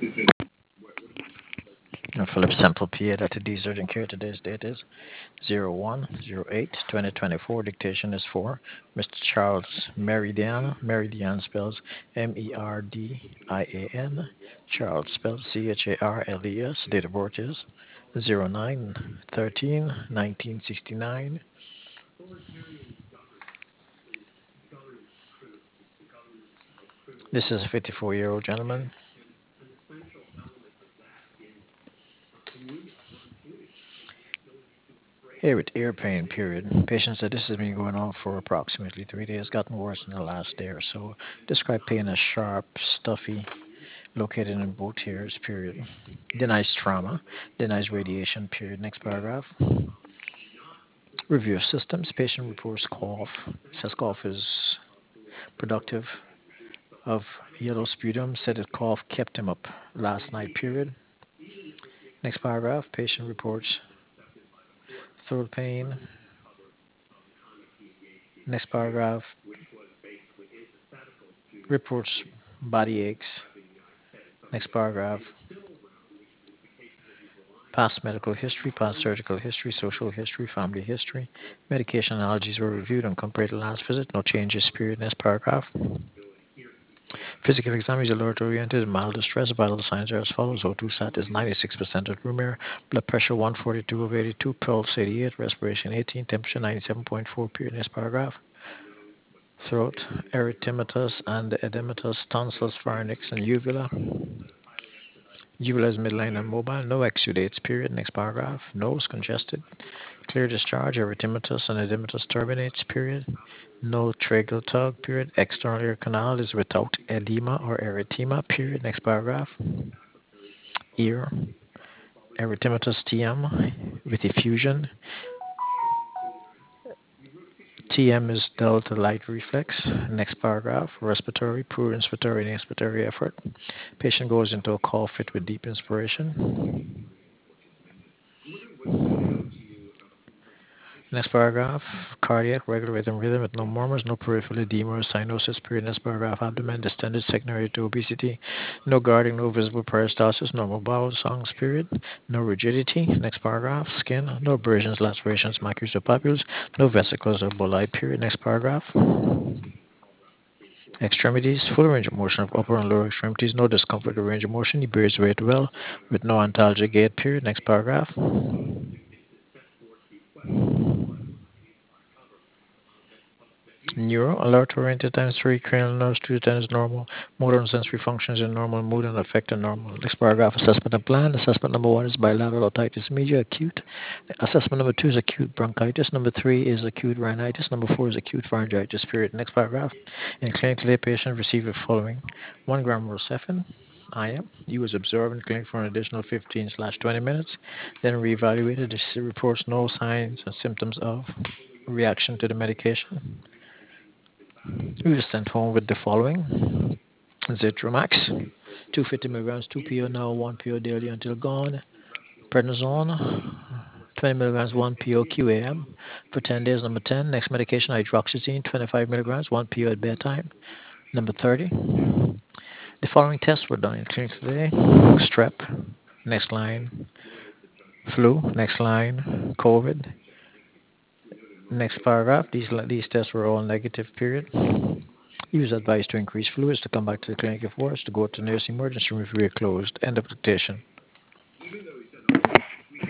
Philip Sample PA that the urgent care. Today's date is 01/08/2024. Dictation is for Mr. Charles Meridian. Meridian spells Merdian. Charles spells CHARLES. Date of birth is 09/13/1969. This is a 54-year-old gentleman here with ear pain, period. Patient said this has been going on for approximately 3 days, gotten worse in the last day or so. Describe pain as sharp, stuffy, located in both ears, period. Denies trauma, denies radiation, period. Next paragraph. Review of systems. Patient reports cough. Says cough is productive of yellow sputum. Said that cough kept him up last night, period. Next paragraph. Patient reports throat pain. Next paragraph. Reports body aches. Next paragraph. Past medical history, past surgical history, social history, family history. Medication allergies were reviewed and compared to last visit. No changes, period. Next paragraph. Physical exam is alert oriented, mild distress. Vital signs are as follows. O2 sat is 96% at room air. Blood pressure 142/82. Pulse 88. Respiration 18. Temperature 97.4. Period. Next paragraph. Throat, erythematous and edematous, tonsils, pharynx, and uvula. Uvula is midline and mobile. No exudates. Period. Next paragraph. Nose congested. Clear discharge. Erythematous and edematous turbinates. Period. No tracheal tug. Period. External ear canal is without edema or erythema. Period. Next paragraph. Ear. Erythematous TM with effusion. TM is delta light reflex. Next paragraph. Respiratory. Poor inspiratory and expiratory effort. Patient goes into a cough fit with deep inspiration. Next paragraph, cardiac, regular rhythm with no murmurs, no peripheral edema or cyanosis. Period. Next paragraph, abdomen distended, secondary to obesity, no guarding, no visible peristalsis, normal bowel songs. Period. No rigidity. Next paragraph, skin, no abrasions, lacerations, macules or papules, no vesicles or bulli. Period. Next paragraph. Extremities, full range of motion of upper and lower extremities, no discomfort or range of motion. He bears weight well with no antalgia gait. Period. Next paragraph. Neuro, alert oriented times 3, cranial nerves 2 to 10 is normal, motor and sensory functions are normal, mood and affect are normal. Next paragraph, assessment and plan. Assessment number 1 is bilateral otitis media, acute. Assessment number 2 is acute bronchitis. Number 3 is acute rhinitis. Number 4 is acute pharyngitis, period. Next paragraph, in clinic, the patient received the following: 1 gram Rocephin, IM. He was observed in clinic for an additional 15/20 minutes, then reevaluated. This reports no signs and symptoms of reaction to the medication. He was sent home with the following: Zitromax, 250 milligrams, 2 PO now, 1 PO daily until gone. Prednisone, 20 milligrams, 1 PO QAM for 10 days. Number 10, next medication, hydroxyzine, 25 milligrams, 1 PO at bedtime. Number 30, the following tests were done in clinic today: strep, next line, flu, next line, COVID. Next paragraph, these tests were all negative, period. He was advised to increase fluids, to come back to the clinic if worse, to go to the nearest emergency room if we are closed. End of dictation.